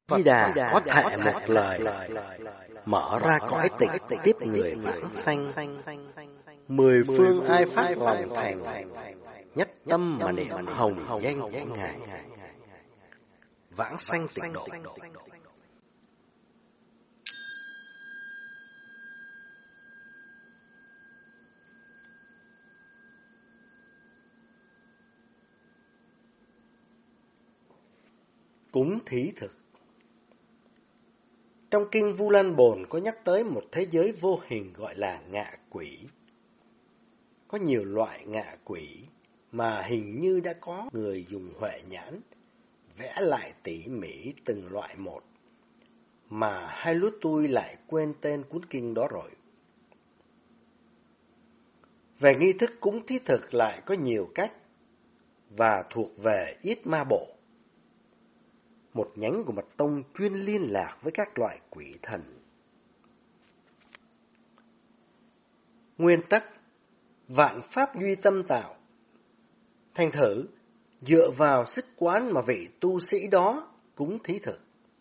Di Đà có thể một lời mở ra cõi tịch tiếp người vãng sanh. 10 phương ai phát lòng thành, nhất tâm mà niệm hồng danh của Ngài. Vãng sanh tịnh độ. Cúng thí thực. Trong kinh Vu Lan Bồn có nhắc tới một thế giới vô hình gọi là ngạ quỷ. Có nhiều loại ngạ quỷ mà hình như đã có người dùng huệ nhãn vẽ lại tỉ mỉ từng loại một, mà hai lứa tôi lại quên tên cuốn kinh đó rồi. Về nghi thức cúng thí thực lại có nhiều cách và thuộc về Yết Ma Bộ, một nhánh của mật tông chuyên liên lạc với các loại quỷ thần. Nguyên tắc vạn pháp duy tâm tạo. Thành thử dựa vào sức quán mà vị tu sĩ đó cúng thí thực.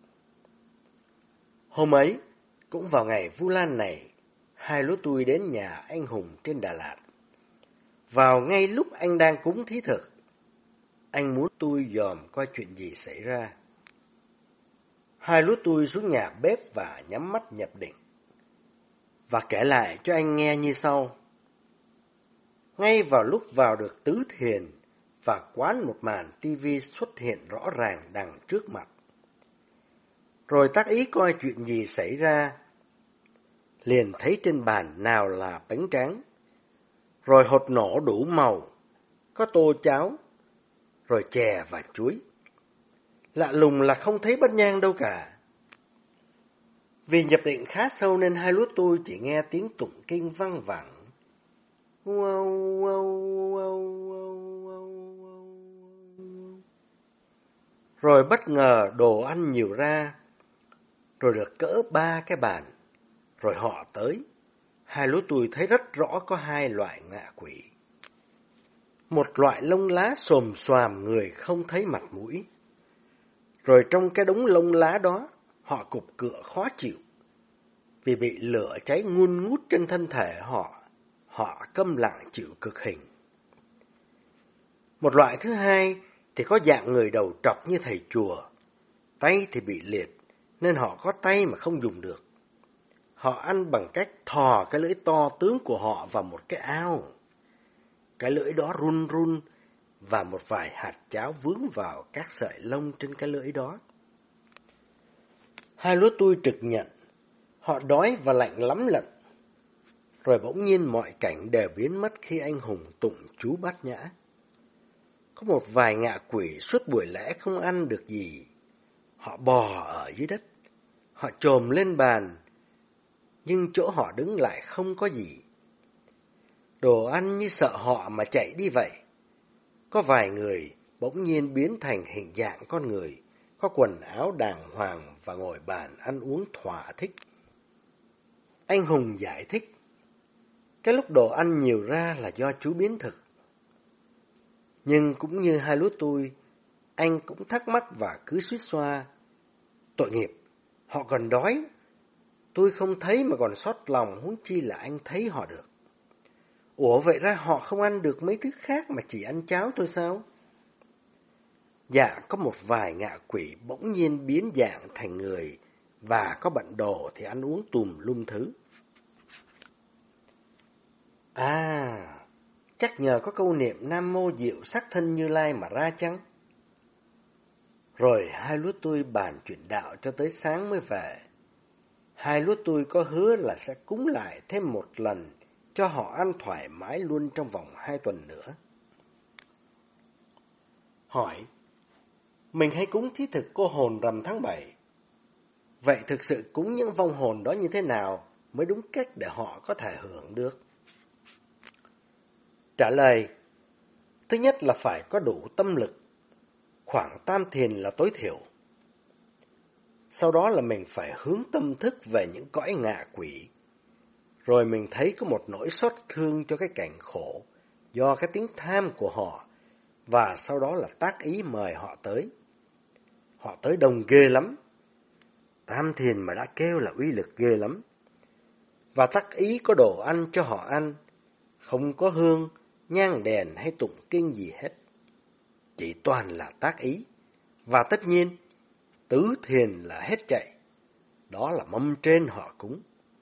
Hôm ấy, cũng vào ngày Vu Lan này, hai lứa tôi đến nhà anh Hùng trên Đà Lạt. Vào ngay lúc anh đang cúng thí thực, anh muốn tôi dòm coi chuyện gì xảy ra. Hai lứa tôi xuống nhà bếp và nhắm mắt nhập định, và kể lại cho anh nghe như sau. Ngay vào lúc vào được tứ thiền và quán một màn tivi xuất hiện rõ ràng đằng trước mặt. Rồi tác ý coi chuyện gì xảy ra, liền thấy trên bàn nào là bánh tráng, rồi hột nổ đủ màu, có tô cháo, rồi chè và chuối. Lạ lùng là không thấy bát nhang đâu cả. Vì nhập định khá sâu nên hai lứa tôi chỉ nghe tiếng tụng kinh văng vẳng. Rồi bất ngờ đồ ăn nhiều ra, rồi được cỡ 3 cái bàn. Rồi họ tới. Hai lứa tôi thấy rất rõ có hai loại ngạ quỷ. Một loại lông lá xồm xoàm người không thấy mặt mũi. Rồi trong cái đống lông lá đó, họ cục cựa khó chịu. Vì bị lửa cháy ngun ngút trên thân thể họ câm lặng chịu cực hình. Một loại thứ hai thì có dạng người đầu trọc như thầy chùa. Tay thì bị liệt, nên họ có tay mà không dùng được. Họ ăn bằng cách thò cái lưỡi to tướng của họ vào một cái ao. Cái lưỡi đó run run, và một vài hạt cháo vướng vào các sợi lông trên cái lưỡi đó. Hai lứa tôi trực nhận, họ đói và lạnh lắm lận. Rồi bỗng nhiên mọi cảnh đều biến mất khi anh Hùng tụng chú Bát Nhã. Có một vài ngạ quỷ suốt buổi lễ không ăn được gì. Họ bò ở dưới đất, họ chồm lên bàn, nhưng chỗ họ đứng lại không có gì. Đồ ăn như sợ họ mà chạy đi vậy. Có vài người bỗng nhiên biến thành hình dạng con người, có quần áo đàng hoàng và ngồi bàn ăn uống thỏa thích. Anh Hùng giải thích, cái lúc đồ ăn nhiều ra là do chú biến thực. Nhưng cũng như hai lứa tôi, anh cũng thắc mắc và cứ suýt xoa. Tội nghiệp, họ còn đói. Tôi không thấy mà còn xót lòng, huống chi là anh thấy họ được. Ủa vậy ra họ không ăn được mấy thứ khác mà chỉ ăn cháo thôi sao? Dạ, có một vài ngạ quỷ bỗng nhiên biến dạng thành người, và có bận đồ thì ăn uống tùm lum thứ. À, chắc nhờ có câu niệm Nam Mô Diệu Sắc Thân Như Lai mà ra chăng? Rồi hai lứa tôi bàn chuyện đạo cho tới sáng mới về. Hai lứa tôi có hứa là sẽ cúng lại thêm một lần, cho họ ăn thoải mái luôn trong vòng 2 tuần nữa. Hỏi, mình hay cúng thí thực cô hồn rằm tháng 7. Vậy thực sự cúng những vong hồn đó như thế nào mới đúng cách để họ có thể hưởng được? Trả lời, thứ nhất là phải có đủ tâm lực, khoảng tam thiền là tối thiểu. Sau đó là mình phải hướng tâm thức về những cõi ngạ quỷ. Rồi mình thấy có một nỗi xót thương cho cái cảnh khổ do cái tiếng tham của họ, và sau đó là tác ý mời họ tới. Họ tới đông ghê lắm, Tam thiền mà đã kêu là uy lực ghê lắm. Và tác ý có đồ ăn cho họ ăn, không có hương, nhang đèn hay tụng kinh gì hết. Chỉ toàn là tác ý. Và tất nhiên, tứ thiền là hết chạy. Đó là mâm trên họ cúng.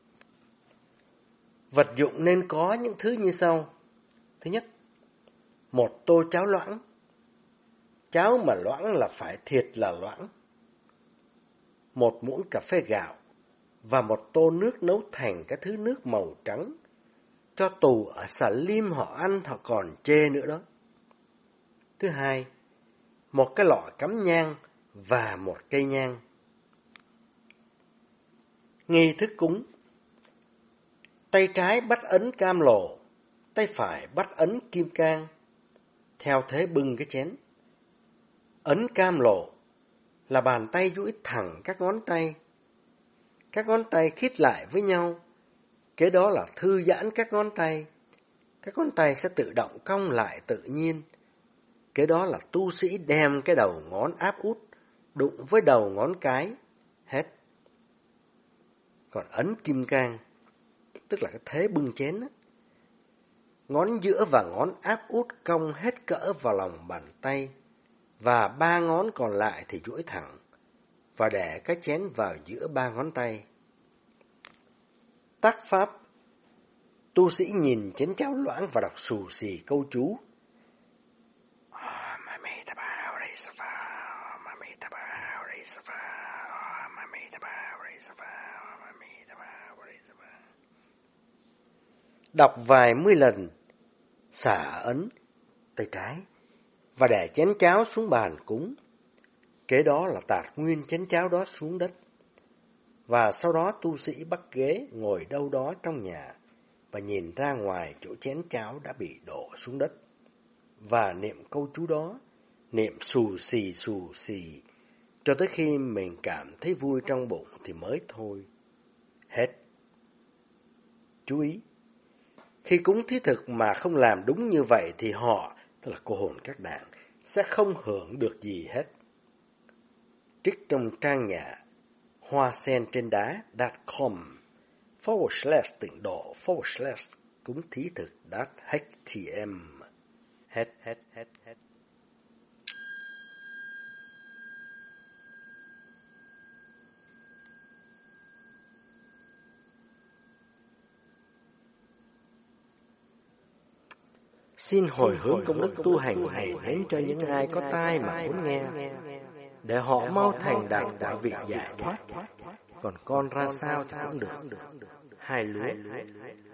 Vật dụng nên có những thứ như sau. Thứ nhất, một tô cháo loãng. Cháo mà loãng là phải thiệt là loãng. Một muỗng cà phê gạo và một tô nước nấu thành cái thứ nước màu trắng. Cho tù ở Xà Lim họ ăn họ còn chê nữa đó. Thứ hai, một cái lọ cắm nhang và một cây nhang. Nghi thức cúng. Tay trái bắt ấn cam lồ, tay phải bắt ấn kim cang, theo thế bưng cái chén. Ấn cam lồ là bàn tay duỗi thẳng các ngón tay. Các ngón tay khít lại với nhau. Kế đó là thư giãn các ngón tay. Các ngón tay sẽ tự động cong lại tự nhiên. Kế đó là tu sĩ đem cái đầu ngón áp út đụng với đầu ngón cái. Hết. Còn ấn kim cang, tức là cái thế bưng chén á. Ngón giữa và ngón áp út cong hết cỡ vào lòng bàn tay. Và ba ngón còn lại thì duỗi thẳng. Và để cái chén vào giữa ba ngón tay. Tác pháp. Tu sĩ nhìn chén cháo loãng và đọc xù xì câu chú. Đọc vài mươi lần, xả ấn tay trái và để chén cháo xuống bàn cúng. Kế đó là tạt nguyên chén cháo đó xuống đất. Và sau đó tu sĩ bắt ghế ngồi đâu đó trong nhà và nhìn ra ngoài chỗ chén cháo đã bị đổ xuống đất. Và niệm câu chú đó, niệm xù xì, cho tới khi mình cảm thấy vui trong bụng thì mới thôi. Hết. Chú ý, khi cúng thí thực mà không làm đúng như vậy thì họ, tức là cô hồn các đàn, sẽ không hưởng được gì hết. Trích trong trang nhà hoa sen trên đá.com /tịnh độ / cúng thí thực .htm. Hết. Xin hồi hướng công đức tu hành này đến cho những ai có tai mà muốn nghe, để họ mau thành đạt quả vị giải thoát. Còn con ra sao thì cũng được. Hai lúa.